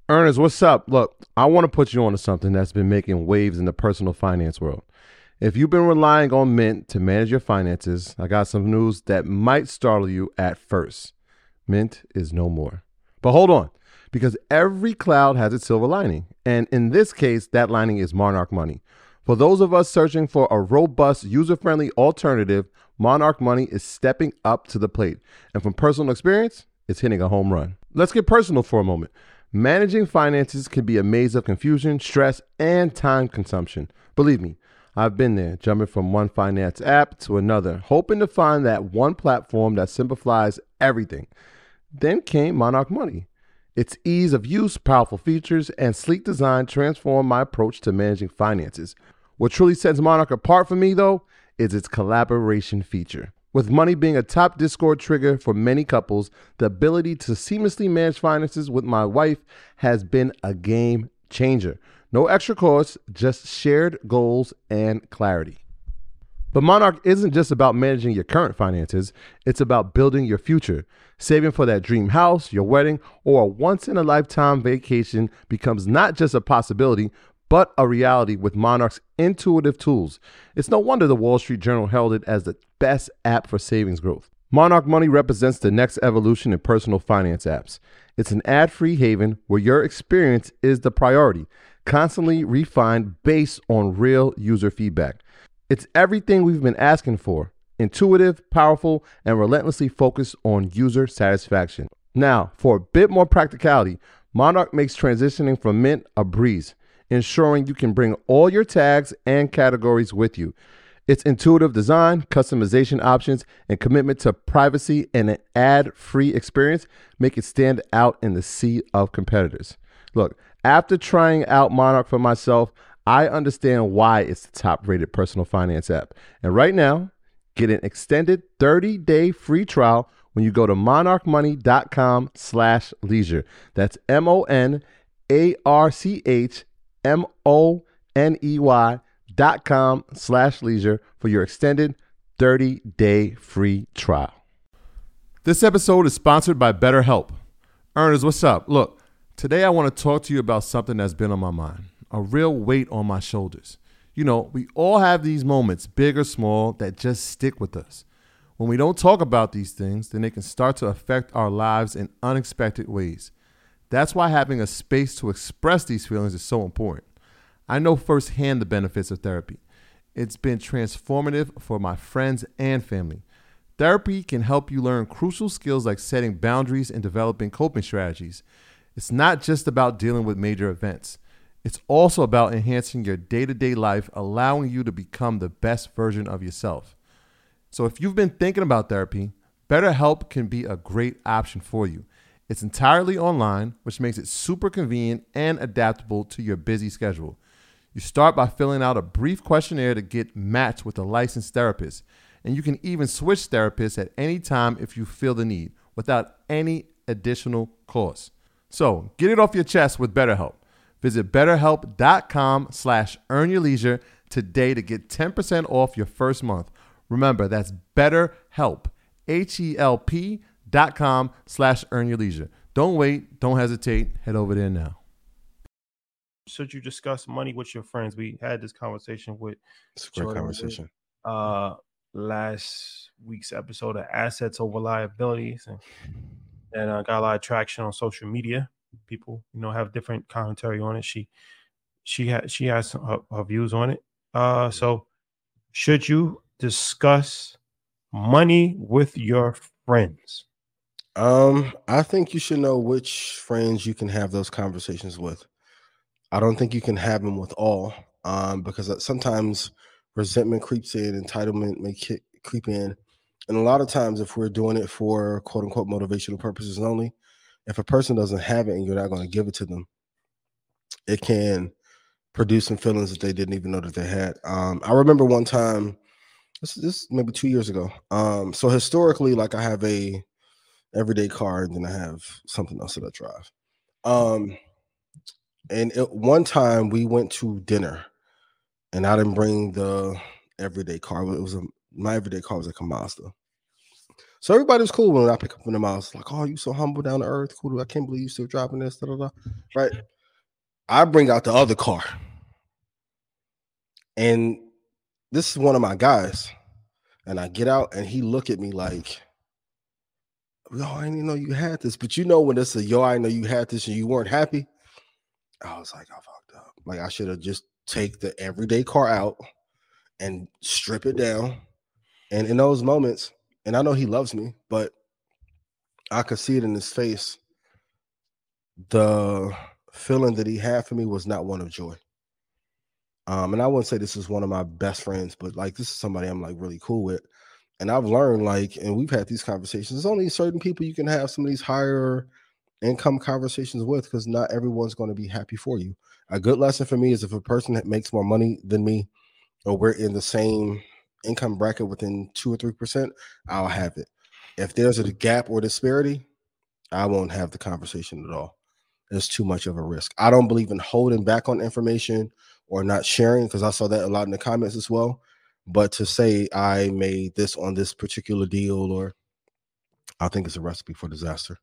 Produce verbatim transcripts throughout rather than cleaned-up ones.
Ernest, what's up? Look, I want to put you on to something that's been making waves in the personal finance world. If you've been relying on Mint to manage your finances, I got some news that might startle you at first. Mint is no more. But hold on, because every cloud has its silver lining. And in this case, that lining is Monarch Money. For those of us searching for a robust, user-friendly alternative, Monarch Money is stepping up to the plate. And from personal experience, it's hitting a home run. Let's get personal for a moment. Managing finances can be a maze of confusion, stress, and time consumption. Believe me, I've been there, jumping from one finance app to another, hoping to find that one platform that simplifies everything. Then came Monarch Money. Its ease of use, powerful features, and sleek design transformed my approach to managing finances. What truly sets Monarch apart for me, though, is its collaboration feature. With Money being a top Discord trigger for many couples, the ability to seamlessly manage finances with my wife has been a game changer. No extra costs, just shared goals and clarity. But Monarch isn't just about managing your current finances, it's about building your future. Saving for that dream house, your wedding, or a once-in-a-lifetime vacation becomes not just a possibility, but a reality with Monarch's intuitive tools. It's no wonder the Wall Street Journal held it as the best app for savings growth. Monarch Money represents the next evolution in personal finance apps. It's an ad-free haven where your experience is the priority, constantly refined based on real user feedback. It's everything we've been asking for: intuitive, powerful, and relentlessly focused on user satisfaction. Now, for a bit more practicality, Monarch makes transitioning from Mint a breeze, ensuring you can bring all your tags and categories with you. Its intuitive design, customization options, and commitment to privacy and an ad-free experience make it stand out in the sea of competitors. Look, after trying out Monarch for myself, I understand why it's the top-rated personal finance app. And right now, get an extended thirty-day free trial when you go to monarchmoney.com slash leisure. That's M-O-N-A-R-C-H M-O-N-E-Y dot com slash leisure for your extended thirty-day free trial. This episode is sponsored by BetterHelp. Ernest, what's up? Look, today I want to talk to you about something that's been on my mind, a real weight on my shoulders. You know, we all have these moments, big or small, that just stick with us. When we don't talk about these things, then they can start to affect our lives in unexpected ways. That's why having a space to express these feelings is so important. I know firsthand the benefits of therapy. It's been transformative for my friends and family. Therapy can help you learn crucial skills like setting boundaries and developing coping strategies. It's not just about dealing with major events. It's also about enhancing your day-to-day life, allowing you to become the best version of yourself. So if you've been thinking about therapy, BetterHelp can be a great option for you. It's entirely online, which makes it super convenient and adaptable to your busy schedule. You start by filling out a brief questionnaire to get matched with a licensed therapist, and you can even switch therapists at any time if you feel the need, without any additional cost. So get it off your chest with BetterHelp. Visit betterhelp.com slash earn your leisure today to get ten percent off your first month. Remember, that's BetterHelp, H-E-L-P dot com slash earn your leisure. Don't wait. Don't hesitate. Head over there now. Should you discuss money with your friends? We had this conversation with It's a great Jordan, conversation. Uh, last week's episode of assets over liabilities, and and uh, got a lot of traction on social media. People, you know, have different commentary on it. She, she had, she has her, her views on it. Uh, so should you discuss money with your friends? Um, I think you should know which friends you can have those conversations with. I don't think you can have them with all, um, because sometimes resentment creeps in, entitlement may ki- creep in. And a lot of times, if we're doing it for quote unquote motivational purposes only, if a person doesn't have it and you're not going to give it to them, it can produce some feelings that they didn't even know that they had. Um, I remember one time, this, this maybe two years ago. Um, so historically, like I have a everyday car, and then I have something else that I drive. Um, and it, one time we went to dinner, and I didn't bring the everyday car. It was a, my everyday car was like a Mazda. So everybody was cool when I pick up in the house. Like, oh, you so humble, down to earth. Cool. I can't believe you still dropping this. Da, da, da. Right. I bring out the other car. And this is one of my guys. And I get out and he look at me like, yo, I didn't know you had this. But you know when it's a yo, I know you had this and you weren't happy. I was like, I fucked up. Like I should have just take the everyday car out and strip it down. And in those moments, and I know he loves me, but I could see it in his face. The feeling that he had for me was not one of joy. Um, and I wouldn't say this is one of my best friends, but like this is somebody I'm like really cool with. And I've learned like, and we've had these conversations. There's only certain people you can have some of these higher income conversations with because not everyone's going to be happy for you. A good lesson for me is if a person that makes more money than me, or we're in the same income bracket within two or three percent, I'll have it. If there's a gap or disparity, I won't have the conversation at all. It's too much of a risk. I don't believe in holding back on information or not sharing because I saw that a lot in the comments as well. But to say I made this on this particular deal, or I think it's a recipe for disaster.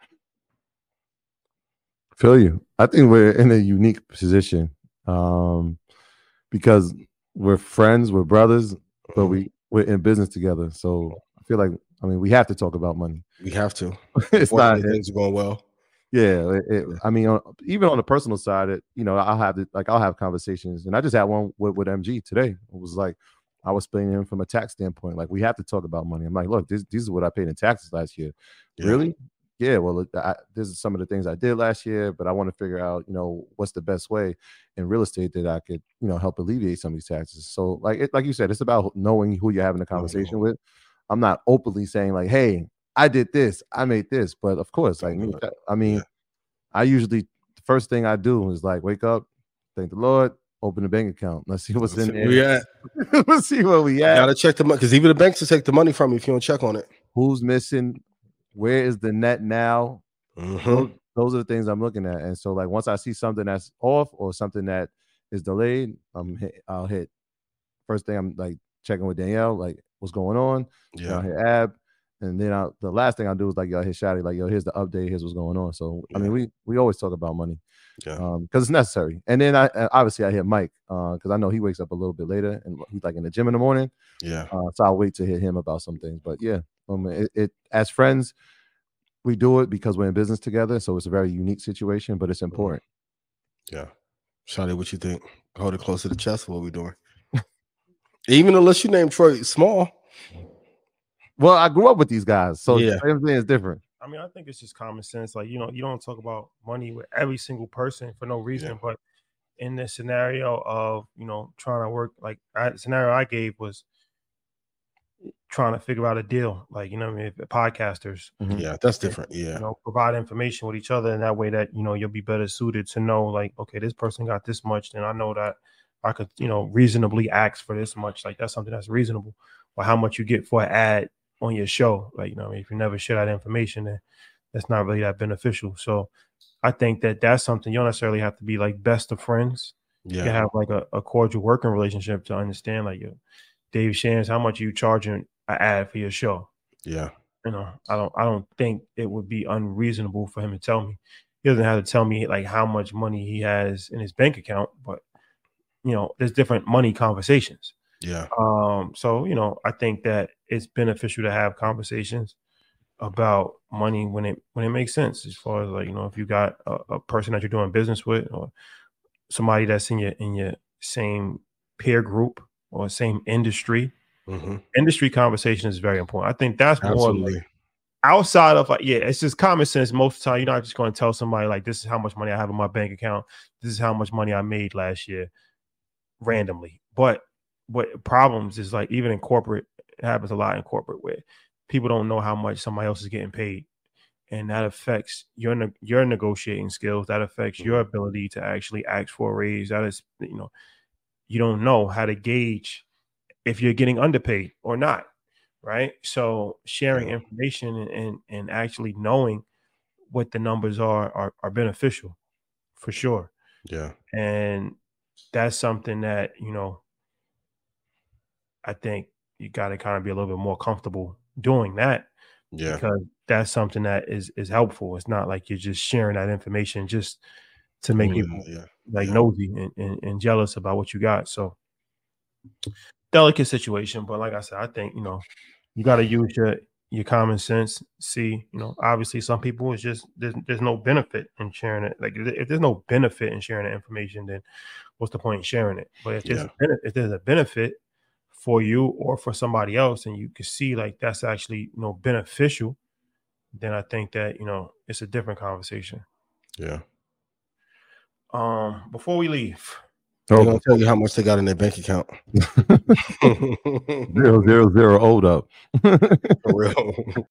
Feel you. I think we're in a unique position um, because we're friends, we're brothers, but Mhm. we we're in business together. So I feel like I mean we have to talk about money. We have to. It's not Unfortunately, things are going well. Yeah, it, it, Yeah. I mean, on, even on the personal side, it, you know, I'll have it like I'll have conversations, and I just had one with, with M G today. It was like I was explaining him from a tax standpoint, like we have to talk about money. I'm like, look, this, these are what I paid in taxes last year. Yeah. Really? Yeah. Well, I, this is some of the things I did last year, but I want to figure out, you know, what's the best way in real estate that I could, you know, help alleviate some of these taxes. So, like, it, like you said, it's about knowing who you're having a conversation Mhm. with. I'm not openly saying like, hey, I did this, I made this, but of course, like, Don't do it. I mean. Yeah. I usually the first thing I do is like wake up, thank the Lord, open a bank account. Let's see what's Let's in see where we there. at. Let's see where we You at. gotta check the money because even the banks will take the money from you if you don't check on it. Who's missing? Where is the net now? Mm-hmm. Those, those are the things I'm looking at. And so, like, once I see something that's off or something that is delayed, I'm hit, I'll hit. First thing I'm like checking with Danielle, like, what's going on? Yeah. Then I'll hit Ab. And then I'll, the last thing I'll do is like, yo, hit Shotty, like, yo, here's the update, here's what's going on. So, I Yeah. mean, we we always talk about money. Yeah. Um, because it's necessary. And then I obviously I hit Mike uh because I know he wakes up a little bit later and he's like in the gym in the morning. Yeah. Uh, so I'll wait to hit him about some things. But yeah, um, it, it as friends, we do it because we're in business together. So it's a very unique situation, but it's important. Yeah. Shawty, what you think? Hold it close to the chest. What are we doing? Even unless you name Troy Small. Well, I grew up with these guys, so Yeah. everything is different. I mean, I think it's just common sense. Like, you know, you don't talk about money with every single person for no reason. Yeah. But in this scenario of, you know, trying to work, like I, the scenario I gave was trying to figure out a deal. Like, you know, what I mean, podcasters, Mhm. Yeah, that's different. Yeah. you know, provide information with each other in that way that, you know, you'll be better suited to know, like, okay, this person got this much, then I know that I could, you know, reasonably ask for this much. Like, that's something that's reasonable. Or how much you get for an ad on your show. Like, you know, if you never share that information, then that's not really that beneficial. So I think that that's something you don't necessarily have to be like best of friends. You can Yeah. have like a, a cordial working relationship to understand, like, yo, Dave Shands, how much are you charging an ad for your show? Yeah. You know, I don't I don't think it would be unreasonable for him to tell me. He doesn't have to tell me like how much money he has in his bank account, but you know, there's different money conversations. Yeah. Um, so you know, I think that it's beneficial to have conversations about money when it when it makes sense. As far as like, you know, if you got a, a person that you're doing business with, or somebody that's in your in your same peer group or same industry, Mm-hmm. industry conversation is very important. I think that's more like Absolutely. outside of like, yeah, it's just common sense. Most of the time, you're not just going to tell somebody like, this is how much money I have in my bank account. This is how much money I made last year randomly. But what problems is like, even in corporate, it happens a lot in corporate where people don't know how much somebody else is getting paid. And that affects your ne- your negotiating skills. That affects your Mhm. ability to actually ask for a raise. That is, you know, you don't know how to gauge if you're getting underpaid or not, right? So sharing Yeah. information and, and and actually knowing what the numbers are, are are beneficial for sure. Yeah. And that's something that, you know, I think you got to kind of be a little bit more comfortable doing that. Yeah. Because that's something that is is helpful. It's not like you're just sharing that information just to make Yeah, people yeah, like yeah. nosy and, and, and jealous about what you got. So delicate situation. But like I said, I think, you know, you got to use your your common sense. See, you know, obviously some people it's just there's there's no benefit in sharing it. Like if if there's no benefit in sharing the information, then what's the point in sharing it? But if there's Yeah. a bene- if there's a benefit for you or for somebody else, and you can see like that's actually, you know, beneficial, then I think that, you know, it's a different conversation. Yeah. Um, before we leave, They're Oh, gonna tell you how much they got in their bank account. zero zero zero owed up. For real.